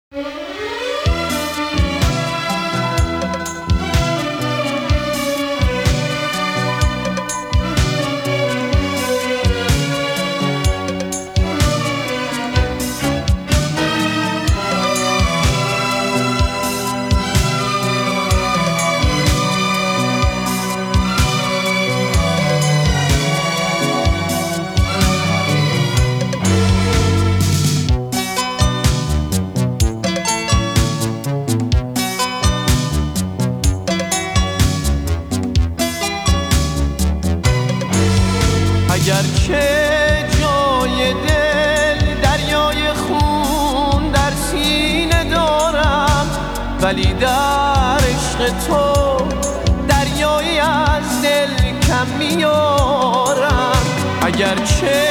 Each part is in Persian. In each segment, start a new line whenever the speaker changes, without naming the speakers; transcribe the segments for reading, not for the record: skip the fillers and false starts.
اگرچه جای دل دریای خون در سینه دارم، ولی در عشق تو دریایی از دل کم میارم. اگرچه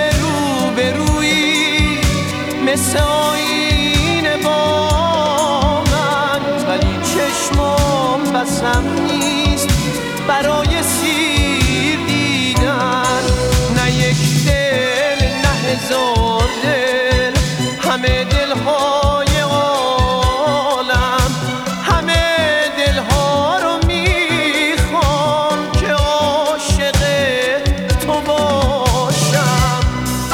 روبرویی مثل آینه با من، ولی چشمم بسم نیست برای سیر دیدن. نه یک دل نه هزار دل، همه دلهای عالم، همه دلها رو میخوام که عاشق تو باشم.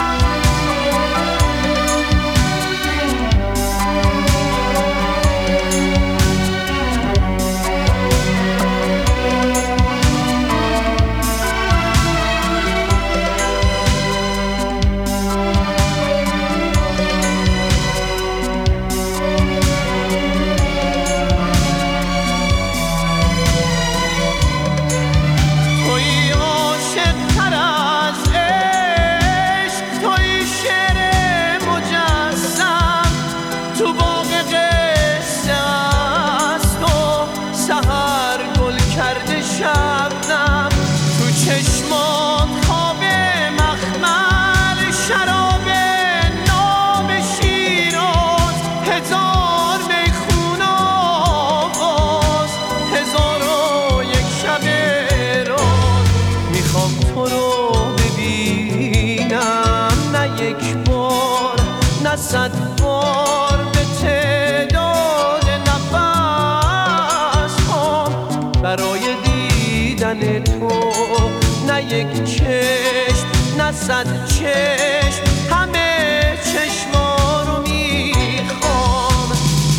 شبنم تو چشمات خواب مخمل، شراب نام شیراز، هزار میخون آواز، هزار و یک شب راز. میخوام تو رو ببینم، نه یک بار نه 100 بار، به تعداد نفس هم برای دیدن تو. نه یک چشم نه 100 چشم، همه چشما رو میخوام.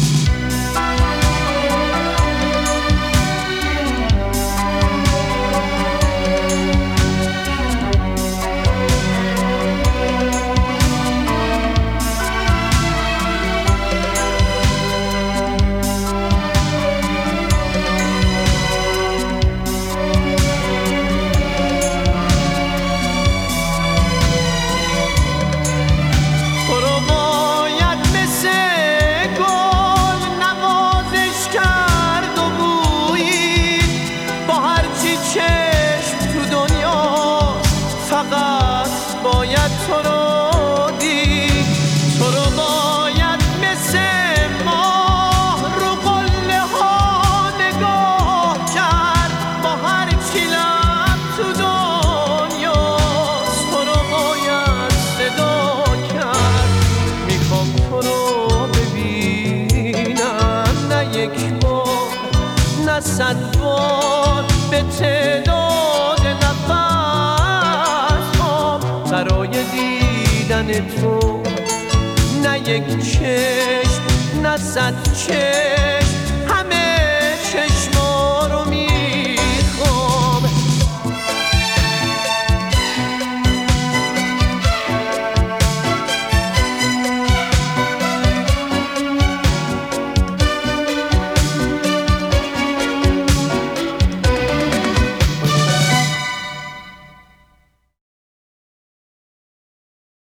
فقط باید تو رو دید، تو رو باید مثل ماه رو قله ها نگاه کرد، با هر چی لب تو دنیاست، تو رو باید صدا کرد. میخوام تو رو ببینم، نه یک بار نه 100 بار، به تعداد نفس برای دیدن تو. نه یک چشم نه 100 چشم،